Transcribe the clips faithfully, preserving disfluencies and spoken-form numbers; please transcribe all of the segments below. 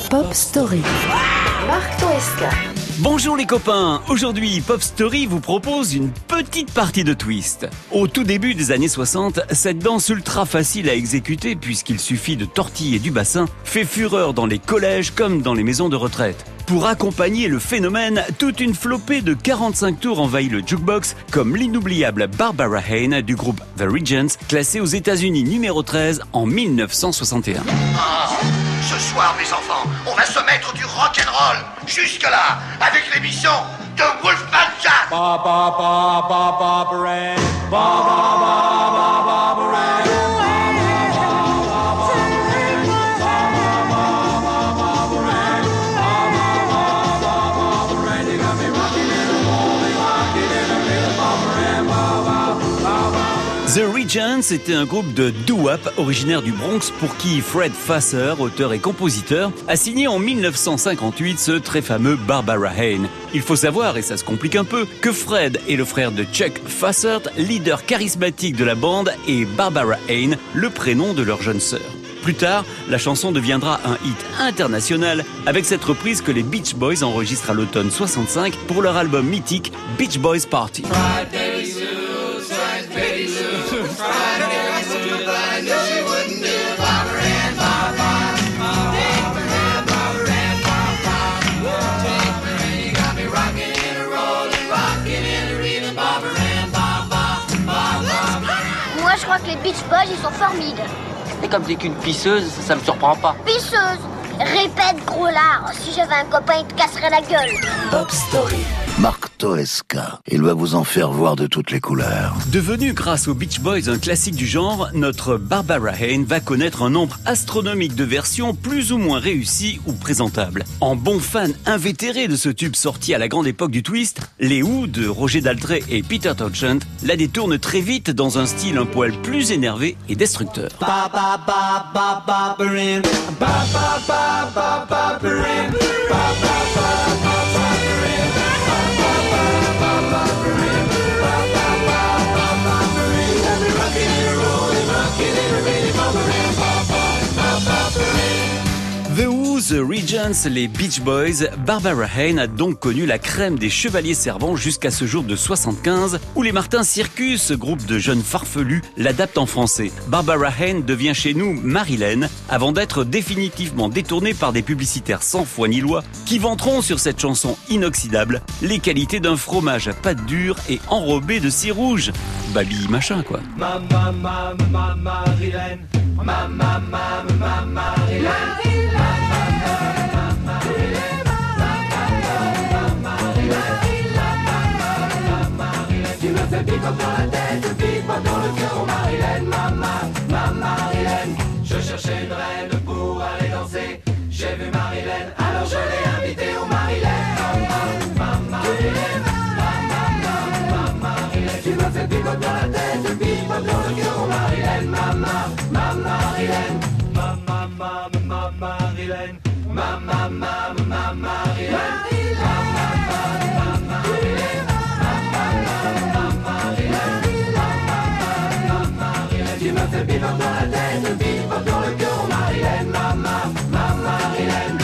Pop Story. Marc Toesca. Bonjour les copains, aujourd'hui Pop Story vous propose une petite partie de twist. Au tout début des années soixante, cette danse ultra facile à exécuter puisqu'il suffit de tortiller du bassin fait fureur dans les collèges comme dans les maisons de retraite. Pour accompagner le phénomène, toute une flopée de quarante-cinq tours envahit le jukebox comme l'inoubliable Barbara Hayne du groupe The Regents, classée aux États-Unis numéro treize en mille neuf cent soixante et un. Oh, ce soir, mes enfants, on va se mettre du rock'n'roll. Jusque-là, avec l'émission de Wolfman Jack. Ba ba ba ba ba ba ba ba ba ba ba. The Regents était un groupe de doo-wop originaire du Bronx pour qui Fred Fasser, auteur et compositeur, a signé en mille neuf cent cinquante-huit ce très fameux Barbara Hayne. Il faut savoir, et ça se complique un peu, que Fred est le frère de Chuck Fassert, leader charismatique de la bande, et Barbara Hayne, le prénom de leur jeune sœur. Plus tard, la chanson deviendra un hit international avec cette reprise que les Beach Boys enregistrent à l'automne soixante-cinq pour leur album mythique Beach Boys Party. Moi, je crois que les Beach Boys, ils sont formidables. Et comme t'es qu'une pisseuse, ça, ça me surprend pas. Pisseuse. Répète, gros lard. Si j'avais un copain, il te casserait la gueule. Pop Story. Marc Toesca. Il va vous en faire voir de toutes les couleurs. Devenu grâce aux Beach Boys un classique du genre, notre Barbara Hayne va connaître un nombre astronomique de versions plus ou moins réussies ou présentables. En bon fan invétéré de ce tube sorti à la grande époque du twist, les Who de Roger Daltrey et Peter Townshend la détournent très vite dans un style un poil plus énervé et destructeur. Ba ba ba ba ba ba ba ba ba ba ba ba The Who, The Regents, les Beach Boys, Barbara Hayne a donc connu la crème des chevaliers servants jusqu'à ce jour de soixante-quinze, où les Martin Circus, groupe de jeunes farfelus, l'adaptent en français. Barbara Hayne devient chez nous Marilyn, avant d'être définitivement détournée par des publicitaires sans foi ni loi, qui vanteront sur cette chanson inoxydable les qualités d'un fromage à pâte dure et enrobé de cire rouge. Babi machin quoi. ma ma ma ma Marilyn, ma ma ma ma Marilyn. Tu me fais pipe dans la tête, pipe dans le cœur, oh Marilyn, ma ma Marilyn. Je cherchais une reine pour aller danser, j'ai vu Marilyn, alors je l'ai invitée, oh Marilyn, ma Marilyn, ma Marilyn. Tu me fais pipe dans la tête, pipe dans le cœur, oh Marilyn, ma ma Marilyn, ma ma ma Marilyn, ma ma ma Marilyn. Tu me fais vivre dans la tête, vivre dans le cœur, oh Marilyn, ma ma ma Marilyn.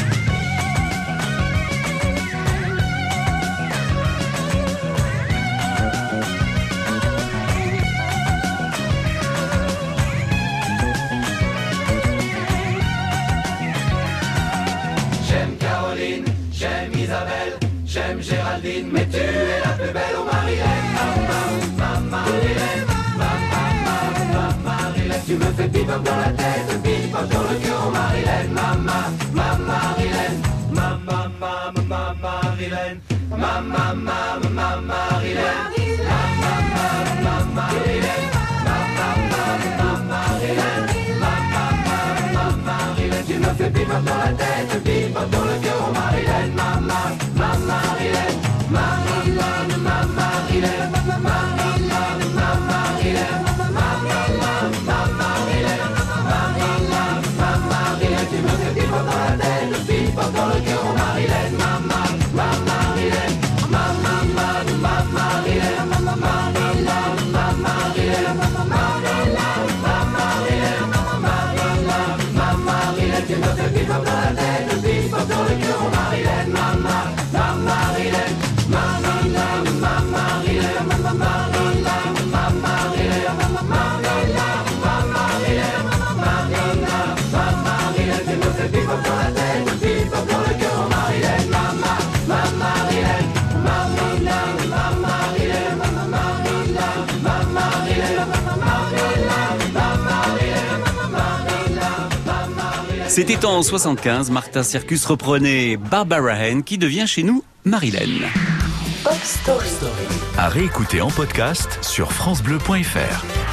J'aime Caroline, j'aime Isabelle, j'aime Géraldine, mais tu es la plus belle, oh Marilyn, ma ma ma Marilyn. Tu me fais vivre dans la tête, vivre dans le cœur, oh Marilyn, ma ma ma Marilyn, ma ma ma ma Marilyn, ma ma ma ma Marilyn, ma ma ma ma Marilyn, ma ma ma ma Marilyn, ma ma ma ma Marilyn. Tu me fais vivre dans la tête, vivre dans le cœur, oh Marilyn, ma ma ma Marilyn, ma ma ma Marilyn, ma ma ma Marilyn. Tu me fais vivre dans la tête, vivre dans le cœur, oh Marilyn, ma ma ma Marilyn, ma ma ma ma Marilyn, ma ma Marilyn, ma Marilyn, ma Marilyn, ma Marilyn, ma Marilyn, ma Marilyn. Tu me fais vivre dans la tête. C'était en soixante-quinze, Martin Circus reprenait Barbara Ann qui devient chez nous Marilyn. Pop Story. À réécouter en podcast sur francebleu point fr.